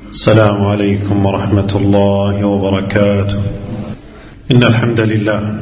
السلام عليكم ورحمة الله وبركاته. إن الحمد لله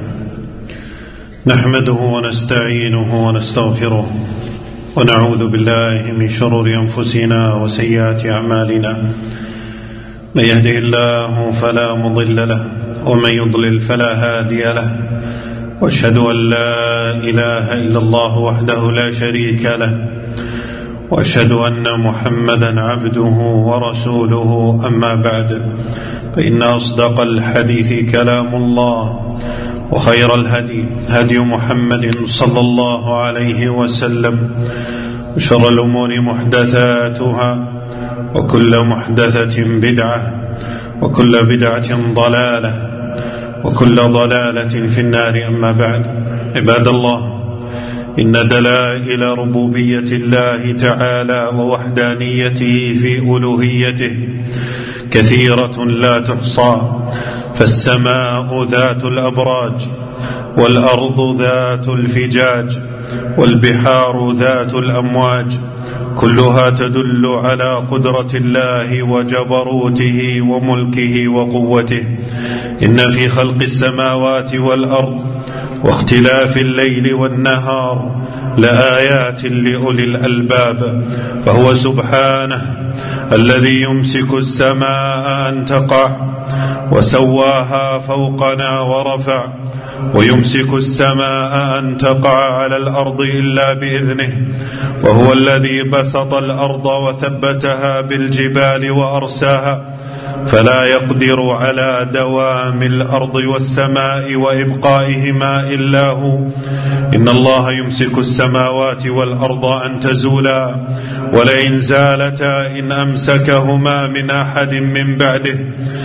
نحمده ونستعينه ونستغفره ونعوذ بالله من شرور أنفسنا وسيئات أعمالنا. من يهده الله فلا مضل له ومن يضلل فلا هادي له، وأشهد أن لا إله إلا الله وحده لا شريك له، وأشهد أن محمدا عبده ورسوله. أما بعد، فإن أصدق الحديث كلام الله، وخير الهدي هدي محمد صلى الله عليه وسلم، وشر الأمور محدثاتها، وكل محدثة بدعة، وكل بدعة ضلالة، وكل ضلالة في النار. أما بعد، عباد الله، إن دلائل ربوبية الله تعالى ووحدانيته في ألوهيته كثيرة لا تحصى، فالسماء ذات الأبراج، والأرض ذات الفجاج، والبحار ذات الأمواج، كلها تدل على قدرة الله وجبروته وملكه وقوته. إن في خلق السماوات والأرض واختلاف الليل والنهار لآيات لأولي الألباب. فهو سبحانه الذي يمسك السماء أن تقع وسواها فوقنا ورفع، ويمسك السماء أن تقع على الأرض إلا بإذنه، وهو الذي بسط الأرض وثبتها بالجبال وأرساها، فلا يقدر على دوام الأرض والسماء وإبقائهما إلا هو. إن الله يمسك السماوات والأرض أن تزولا، ولئن زالتا إن أمسكهما من أحد من بعده،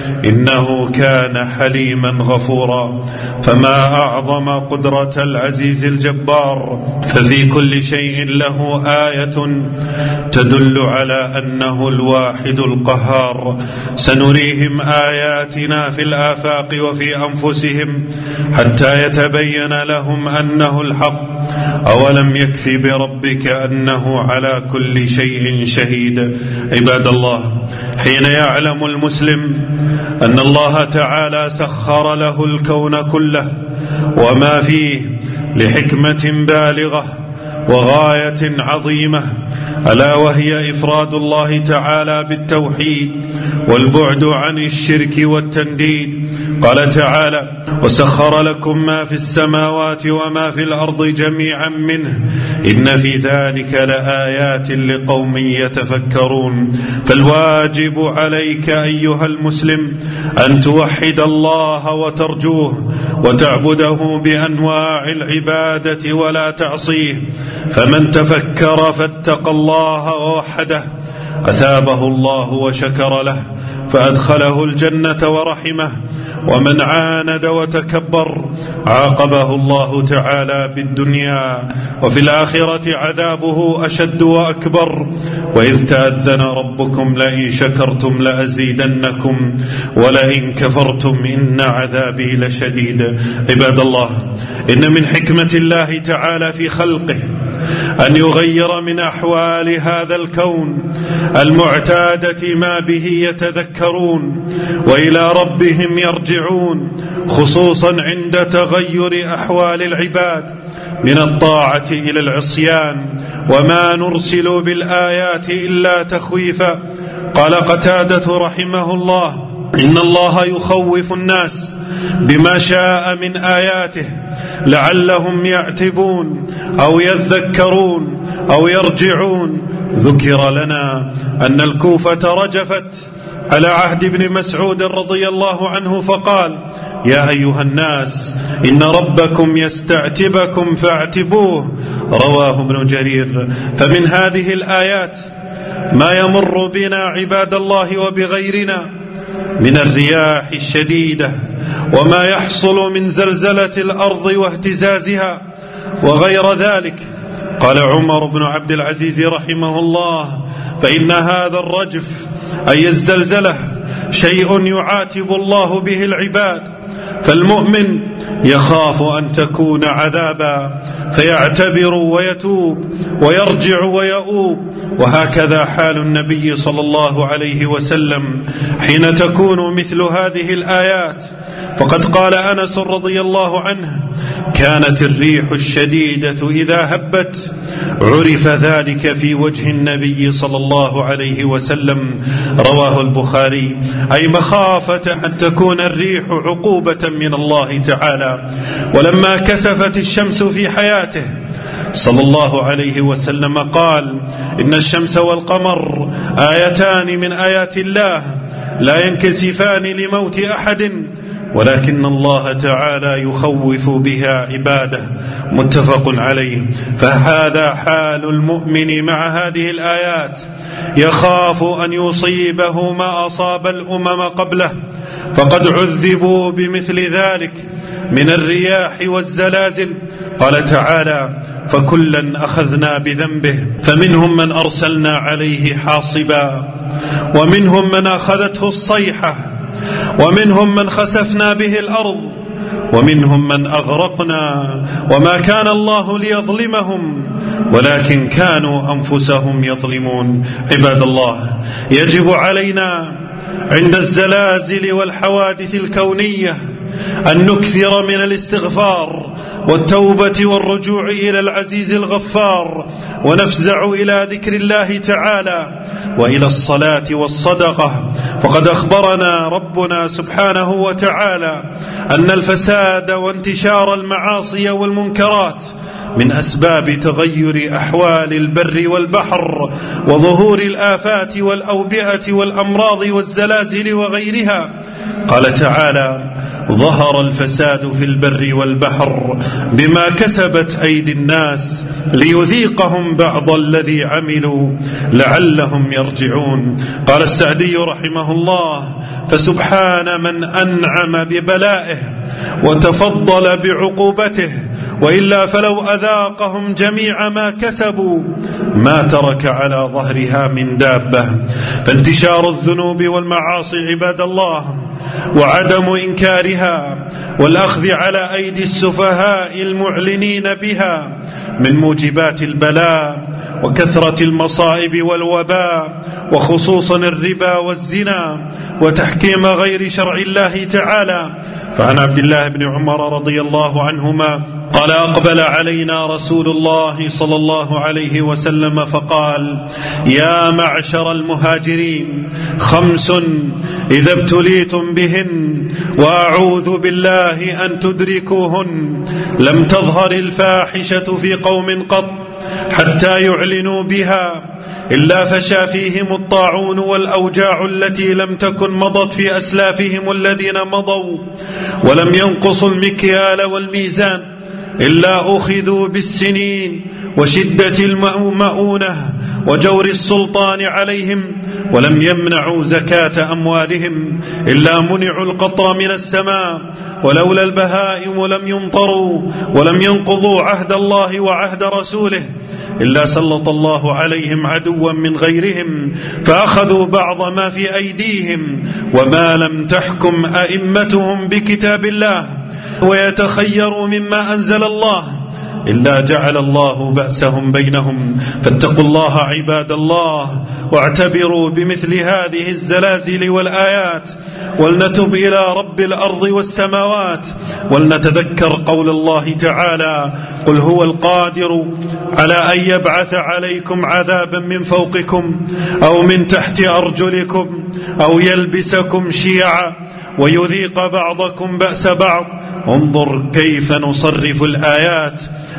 إنه كان حليما غفورا. فما أعظم قدرة العزيز الجبار، ففي كل شيء له آية تدل على أنه الواحد القهار. سنريهم آياتنا في الآفاق وفي أنفسهم حتى يتبين لهم أنه الحق. أولم يكفي بربك أنه على كل شيء شهيد. عباد الله، حين يعلم المسلم أن الله تعالى سخر له الكون كله وما فيه لحكمة بالغة وغاية عظيمة، ألا وهي إفراد الله تعالى بالتوحيد والبعد عن الشرك والتنديد. قال تعالى: وسخر لكم ما في السماوات وما في الأرض جميعا منه إن في ذلك لآيات لقوم يتفكرون. فالواجب عليك أيها المسلم أن توحد الله وترجوه وتعبده بأنواع العبادة ولا تعصيه. فمن تفكر فاتقى الله ووحده أثابه الله وشكر له فأدخله الجنة ورحمه، ومن عاند وتكبر عاقبه الله تعالى بالدنيا، وفي الآخرة عذابه أشد وأكبر. وإذ تأذن ربكم لئن شكرتم لأزيدنكم ولئن كفرتم إن عذابي لشديد. عباد الله، إن من حكمة الله تعالى في خلقه أن يغير من أحوال هذا الكون المعتادة ما به يتذكرون وإلى ربهم يرجعون، خصوصا عند تغير أحوال العباد من الطاعة إلى العصيان. وما نرسل بالآيات إلا تخويفا. قال قتادة رحمه الله: إن الله يخوف الناس بما شاء من آياته لعلهم يعتبون أو يذكرون أو يرجعون. ذكر لنا أن الكوفة رجفت على عهد ابن مسعود رضي الله عنه فقال: يا أيها الناس إن ربكم يستعتبكم فاعتبوه. رواه ابن جرير. فمن هذه الآيات ما يمر بنا عباد الله وبغيرنا من الرياح الشديدة، وما يحصل من زلزلة الأرض واهتزازها وغير ذلك. قال عمر بن عبد العزيز رحمه الله: فإن هذا الرجف أي الزلزلة شيء يعاتب الله به العباد، فالمؤمن يخاف أن تكون عذابا فيعتبر ويتوب ويرجع ويؤوب. وهكذا حال النبي صلى الله عليه وسلم حين تكون مثل هذه الآيات. فقد قال أنس رضي الله عنه: كانت الريح الشديدة إذا هبت عرف ذلك في وجه النبي صلى الله عليه وسلم. رواه البخاري. أي مخافة أن تكون الريح عقوبة من الله تعالى. ولما كسفت الشمس في حياته صلى الله عليه وسلم قال: إن الشمس والقمر آيتان من آيات الله لا ينكسفان لموت أحد ولكن الله تعالى يخوف بها عباده. متفق عليه. فهذا حال المؤمن مع هذه الآيات، يخاف أن يصيبه ما أصاب الأمم قبله، فقد عذبوا بمثل ذلك من الرياح والزلازل. قال تعالى: فكلا أخذنا بذنبه فمنهم من أرسلنا عليه حاصبا ومنهم من أخذته الصيحة ومنهم من خسفنا به الأرض ومنهم من أغرقنا وما كان الله ليظلمهم ولكن كانوا أنفسهم يظلمون. عباد الله، يجب علينا عند الزلازل والحوادث الكونية أن نكثر من الاستغفار والتوبة والرجوع إلى العزيز الغفار، ونفزع إلى ذكر الله تعالى وإلى الصلاة والصدقة. فقد أخبرنا ربنا سبحانه وتعالى أن الفساد وانتشار المعاصي والمنكرات من أسباب تغير أحوال البر والبحر وظهور الآفات والأوبئة والأمراض والزلازل وغيرها. قال تعالى: ظهر الفساد في البر والبحر بما كسبت أيدي الناس ليذيقهم بعض الذي عملوا لعلهم يرجعون. قال السعدي رحمه الله: فسبحان من أنعم ببلائه وتفضل بعقوبته، وإلا فلو أذاقهم جميع ما كسبوا ما ترك على ظهرها من دابة. فانتشار الذنوب والمعاصي عباد الله وعدم إنكارها والأخذ على أيدي السفهاء المعلنين بها من موجبات البلاء وكثرة المصائب والوباء، وخصوصا الربا والزنا وتحكيم غير شرع الله تعالى. فعن عبد الله بن عمر رضي الله عنهما قال: أقبل علينا رسول الله صلى الله عليه وسلم فقال: يا معشر المهاجرين، 5 إذا ابتليتم بهن وأعوذ بالله أن تدركوهن لم تظهر الفاحشة في قوم قط حتى يعلنوا بها إلا فشى فيهم الطاعون والأوجاع التي لم تكن مضت في أسلافهم الذين مضوا، ولم ينقصوا المكيال والميزان إلا أخذوا بالسنين وشدة المؤونة وجور السلطان عليهم، ولم يمنعوا زكاة أموالهم إلا منعوا القطر من السماء، ولولا البهائم لم يمطروا، ولم ينقضوا عهد الله وعهد رسوله إلا سلط الله عليهم عدوا من غيرهم فأخذوا بعض ما في أيديهم، وما لم تحكم أئمتهم بكتاب الله ويتخيروا مما أنزل الله إلا جعل الله بأسهم بينهم. فاتقوا الله عباد الله، واعتبروا بمثل هذه الزلازل والآيات، ولنتب إلى رب الأرض والسماوات، ولنتذكر قول الله تعالى: قل هو القادر على أن يبعث عليكم عذابا من فوقكم أو من تحت أرجلكم أو يلبسكم شيعا ويذيق بعضكم بأس بعض. انظر كيف نصرف الآيات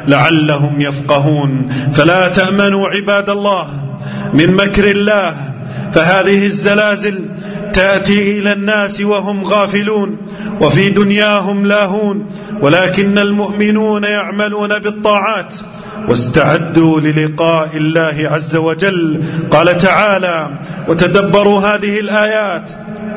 لعلهم يفقهون. فلا تأمنوا عباد الله من مكر الله، فهذه الزلازل تأتي إلى الناس وهم غافلون وفي دنياهم لاهون، ولكن المؤمنون يعملون بالطاعات واستعدوا للقاء الله عز وجل. قال تعالى: وتدبروا هذه الآيات: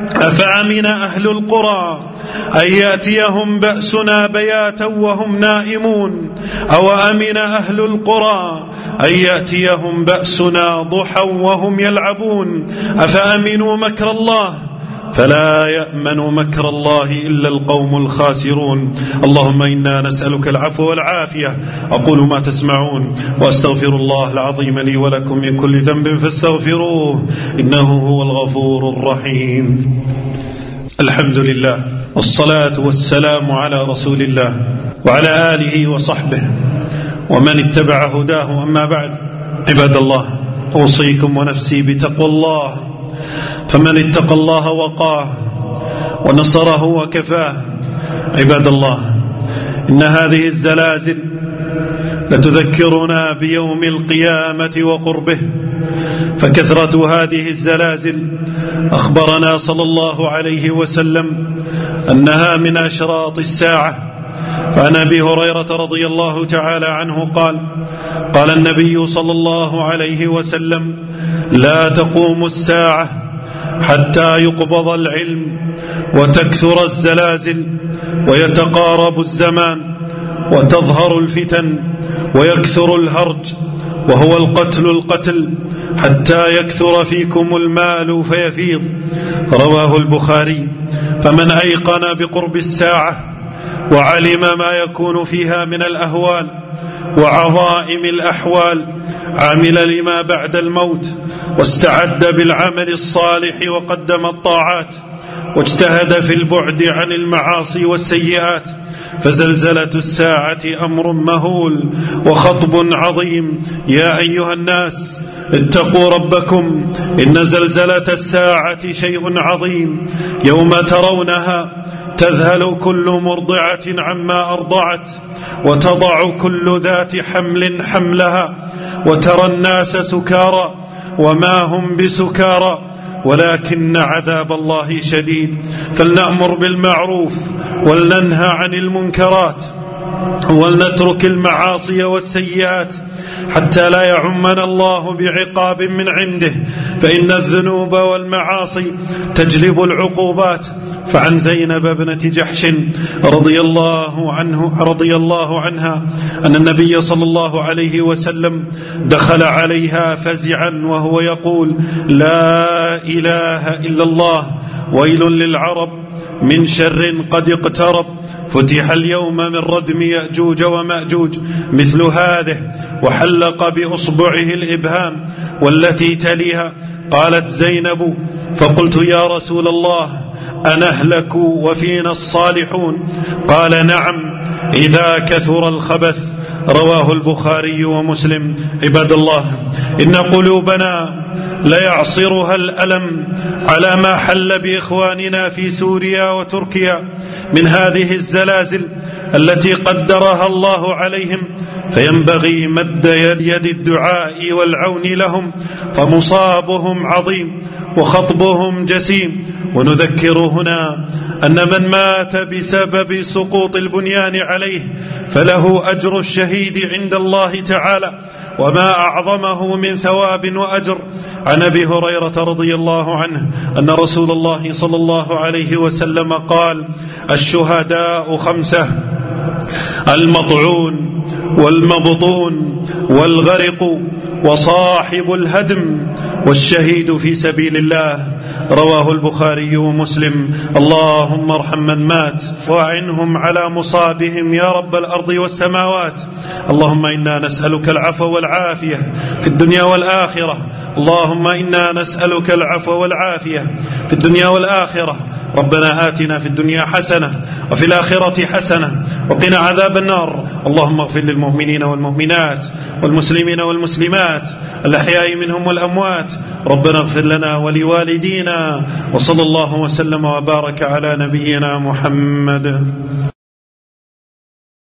أفأمن أهل القرى أن يأتيهم بأسنا بياتا وهم نائمون أو أمن أهل القرى أن يأتيهم بأسنا ضحى وهم يلعبون أفأمنوا مكر الله فلا يأمن مكر الله إلا القوم الخاسرون. اللهم إنا نسألك العفو والعافية. أقول ما تسمعون وأستغفر الله العظيم لي ولكم من كل ذنب فاستغفروه إنه هو الغفور الرحيم. الحمد لله والصلاة والسلام على رسول الله وعلى آله وصحبه ومن اتبع هداه. أما بعد، عباد الله، أوصيكم ونفسي بتقوى الله، فمن اتقى الله وقاه ونصره وكفاه. عباد الله، إن هذه الزلازل لتذكرنا بيوم القيامة وقربه، فكثرة هذه الزلازل أخبرنا صلى الله عليه وسلم أنها من أشراط الساعة. فعن أبي هريرة رضي الله تعالى عنه قال: قال النبي صلى الله عليه وسلم: لا تقوم الساعة حتى يقبض العلم وتكثر الزلازل ويتقارب الزمان وتظهر الفتن ويكثر الهرج وهو القتل حتى يكثر فيكم المال فيفيض. رواه البخاري. فمن أيقن بقرب الساعة وعلم ما يكون فيها من الأهوال وعظائم الأحوال عمل لما بعد الموت، واستعد بالعمل الصالح وقدم الطاعات، واجتهد في البعد عن المعاصي والسيئات. فزلزلة الساعة أمر مهول وخطب عظيم. يا أيها الناس اتقوا ربكم، إن زلزلة الساعة شيء عظيم. يوم ترونها تذهل كل مرضعة عما أرضعت وتضع كل ذات حمل حملها، وترى الناس سكارى وما هم بسكارى ولكن عذاب الله شديد. فلنأمر بالمعروف ولننهى عن المنكرات ولنترك المعاصي والسيئات حتى لا يعمنا الله بعقاب من عنده، فإن الذنوب والمعاصي تجلب العقوبات. فعن زينب بنت جحش رضي الله عنها أن النبي صلى الله عليه وسلم دخل عليها فزعا وهو يقول: لا إله إلا الله، ويل للعرب من شر قد اقترب، فتح اليوم من ردم يأجوج ومأجوج مثل هذه، وحلق بأصبعه الإبهام والتي تليها. قالت زينب: فقلت يا رسول الله أنهلك وفينا الصالحون؟ قال: نعم، إذا كثر الخبث. رواه البخاري ومسلم. عباد الله، إن قلوبنا ليعصرها الألم على ما حل بإخواننا في سوريا وتركيا من هذه الزلازل التي قدرها الله عليهم، فينبغي مد يد الدعاء والعون لهم، فمصابهم عظيم وخطبهم جسيم. ونذكر هنا أن من مات بسبب سقوط البنيان عليه فله أجر الشهيد عند الله تعالى، وما أعظمه من ثواب وأجر. عن أبي هريرة رضي الله عنه أن رسول الله صلى الله عليه وسلم قال: الشهداء 5: المطعون والمبطون والغرق وصاحب الهدم والشهيد في سبيل الله. رواه البخاري ومسلم. اللهم ارحم من مات واعنهم على مصابهم يا رب الأرض والسماوات. اللهم إنا نسألك العفو والعافية في الدنيا والآخرة. اللهم إنا نسألك العفو والعافية في الدنيا والآخرة. ربنا آتنا في الدنيا حسنة وفي الآخرة حسنة وقنا عذاب النار. اللهم اغفر للمؤمنين والمؤمنات والمسلمين والمسلمات الأحياء منهم والأموات. ربنا اغفر لنا ولوالدينا، وصلى الله وسلم وبارك على نبينا محمد.